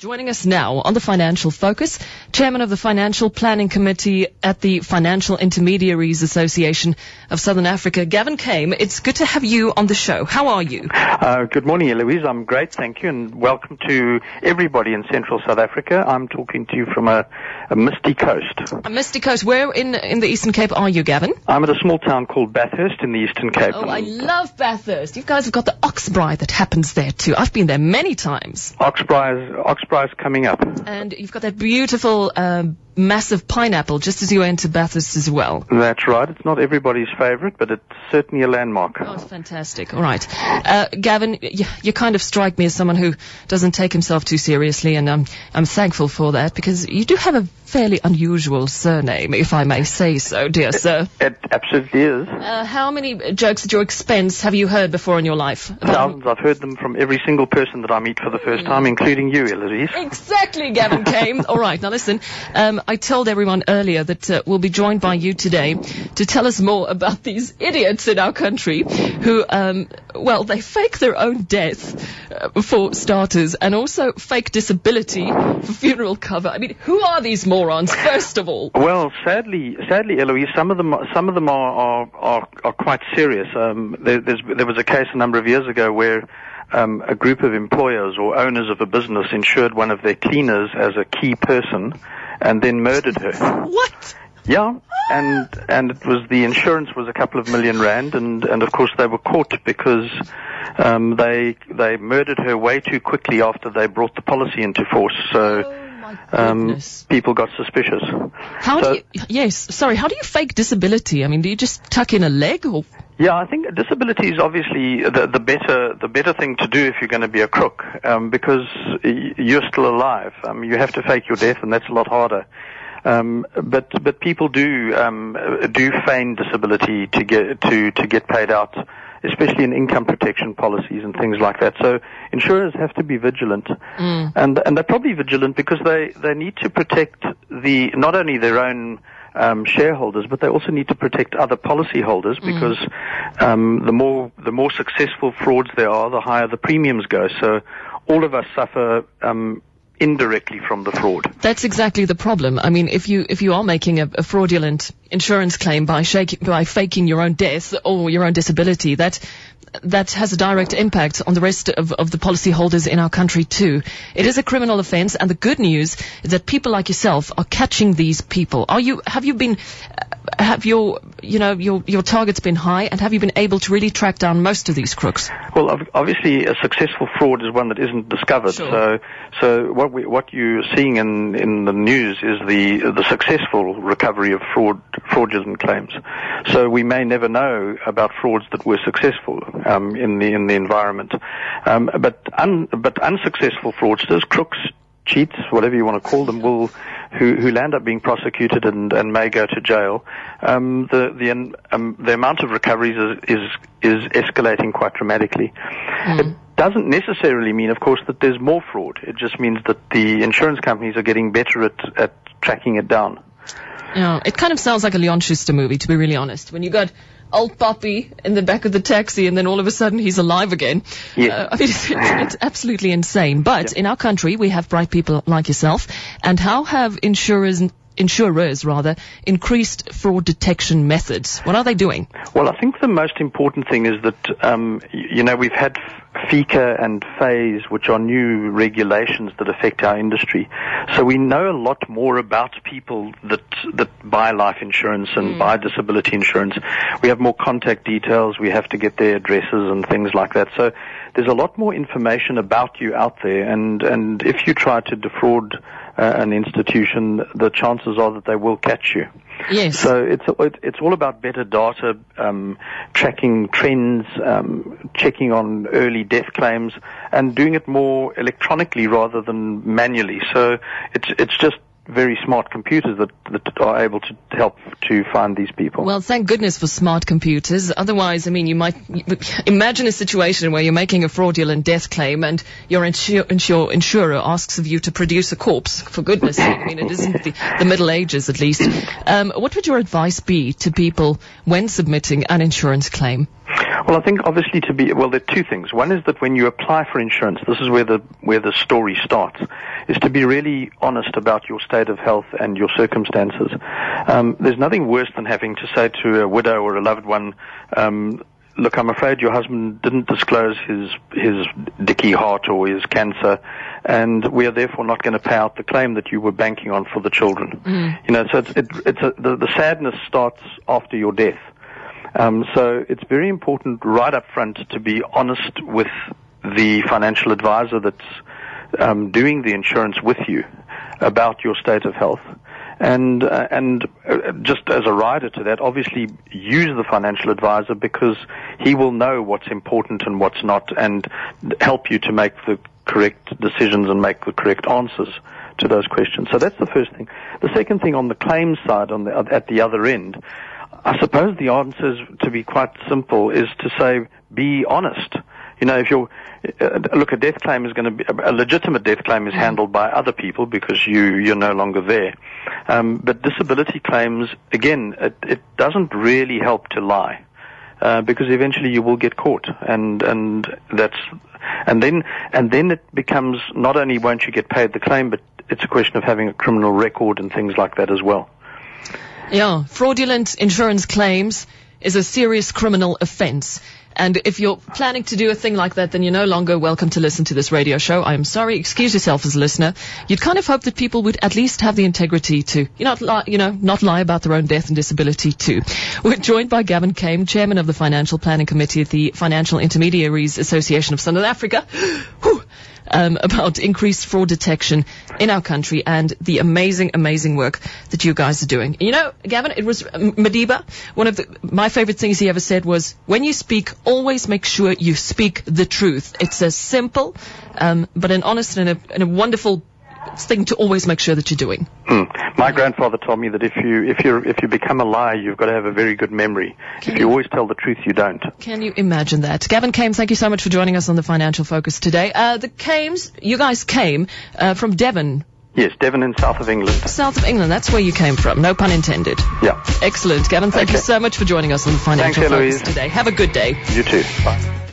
Joining us now on the Financial Focus, Chairman of the Financial Planning Committee at the Financial Intermediaries Association of Southern Africa, Gavin Kame. It's good to have you on the show. How are you? Good morning, Eloise. I'm great, thank you, and welcome to everybody in Central South Africa. I'm talking to you from a misty coast. A misty coast. Where in the Eastern Cape are you, Gavin? I'm at a small town called Bathurst in the Eastern Cape. Oh, I love Bathurst. You guys have got the Oxbraai that happens there too. I've been there many times. Oxbraai's coming up. And you've got that beautiful massive pineapple just as you enter Bathurst as well. That's right. It's not everybody's favorite, but it's certainly a landmark. Oh, it's fantastic. All right. Gavin, you kind of strike me as someone who doesn't take himself too seriously, and I'm thankful for that, because you do have a fairly unusual surname, if I may say so, dear sir. It absolutely is. How many jokes at your expense have you heard before in your life? Thousands. I've heard them from every single person that I meet for the first time, including you, Eloise. Exactly, Gavin Kame. All right. Now listen, I told everyone earlier that we'll be joined by you today to tell us more about these idiots in our country who, they fake their own death for starters, and also fake disability for funeral cover. I mean, who are these morons, first of all? Well, sadly, Eloise, some of them are quite serious. There was a case a number of years ago where a group of employers or owners of a business insured one of their cleaners as a key person and then murdered her. What? Yeah, and it was, the insurance was a couple of million rand, and of course they were caught because they murdered her way too quickly after they brought the policy into force. So people got suspicious. How do you fake disability? I mean, do you just tuck in a leg, or? Yeah, I think disability is obviously the better thing to do if you're going to be a crook, because you're still alive. You have to fake your death, and that's a lot harder. But people do feign disability to get paid out, especially in income protection policies and things like that. So insurers have to be vigilant, and they're probably vigilant because they need to protect not only their own shareholders, but they also need to protect other policyholders, because the more successful frauds there are, the higher the premiums go. So all of us suffer indirectly from the fraud. That's exactly the problem. I mean, if you are making a fraudulent insurance claim by faking your own death or your own disability, that has a direct impact on the rest of the policyholders in our country too. It is a criminal offense, and the good news is that people like yourself are catching these people. Have your targets been high, and have you been able to really track down most of these crooks? Well, obviously a successful fraud is one that isn't discovered. Sure. So what you're seeing in the news is the successful recovery of fraudulent claims. So we may never know about frauds that were successful in the environment, but unsuccessful fraudsters, crooks, cheats, whatever you want to call them, who land up being prosecuted and may go to jail. The amount of recoveries is escalating quite dramatically. It doesn't necessarily mean, of course, that there's more fraud. It just means that the insurance companies are getting better at tracking it down. Yeah, it kind of sounds like a Leon Schuster movie, to be really honest. When you got old Poppy in the back of the taxi, and then all of a sudden he's alive again. Yeah. I mean, it's absolutely insane. But in our country, we have bright people like yourself. And how have insurers increased fraud detection methods? What are they doing? Well, I think the most important thing is that, we've had FICA and FASE, which are new regulations that affect our industry. So we know a lot more about people that buy life insurance and buy disability insurance. We have more contact details. We have to get their addresses and things like that. So there's a lot more information about you out there. And if you try to defraud an institution, the chances are that they will catch you. Yes. So it's all about better data, tracking trends, checking on early death claims, and doing it more electronically rather than manually. So it's just very smart computers that are able to help to find these people. Well, thank goodness for smart computers. Otherwise, I mean, you might imagine a situation where you're making a fraudulent death claim and your insurer asks of you to produce a corpse. For goodness sake, I mean, it isn't the Middle Ages, at least. What would your advice be to people when submitting an insurance claim? Well, I think obviously there are two things. One is that when you apply for insurance, this is where the story starts, is to be really honest about your state of health and your circumstances. There's nothing worse than having to say to a widow or a loved one, look, I'm afraid your husband didn't disclose his dicky heart or his cancer, and we are therefore not going to pay out the claim that you were banking on for the children. So the sadness starts after your death. So it's very important right up front to be honest with the financial advisor that's doing the insurance with you about your state of health. And just as a rider to that, obviously use the financial advisor because he will know what's important and what's not and help you to make the correct decisions and make the correct answers to those questions. So that's the first thing. The second thing on the claims side, at the other end, I suppose the answer is, to be quite simple, is to say, be honest. If a death claim is going to be, a legitimate death claim is handled by other people because you're no longer there. But disability claims, again, it doesn't really help to lie, because eventually you will get caught, and then it becomes not only won't you get paid the claim, but it's a question of having a criminal record and things like that as well. Yeah, fraudulent insurance claims is a serious criminal offense. And if you're planning to do a thing like that, then you're no longer welcome to listen to this radio show. I'm sorry. Excuse yourself as a listener. You'd kind of hope that people would at least have the integrity to, not lie about their own death and disability too. We're joined by Gavin Kame, Chairman of the Financial Planning Committee at the Financial Intermediaries Association of Southern Africa. About increased fraud detection in our country and the amazing work that you guys are doing. Gavin, it was Madiba. One of my favorite things he ever said was, when you speak, always make sure you speak the truth. It's a simple, but an honest and a wonderful thing to always make sure that you're doing. My grandfather told me that if you become a liar, you've got to have a very good memory. If you always tell the truth, you don't. Can you imagine that? Gavin Kame, thank you so much for joining us on the Financial Focus today. The Kames, you guys came from Devon. Yes, Devon in south of England. South of England, that's where you came from. No pun intended. Yeah. Excellent. Gavin, thank you so much for joining us on the Financial Focus today. Have a good day. You too. Bye.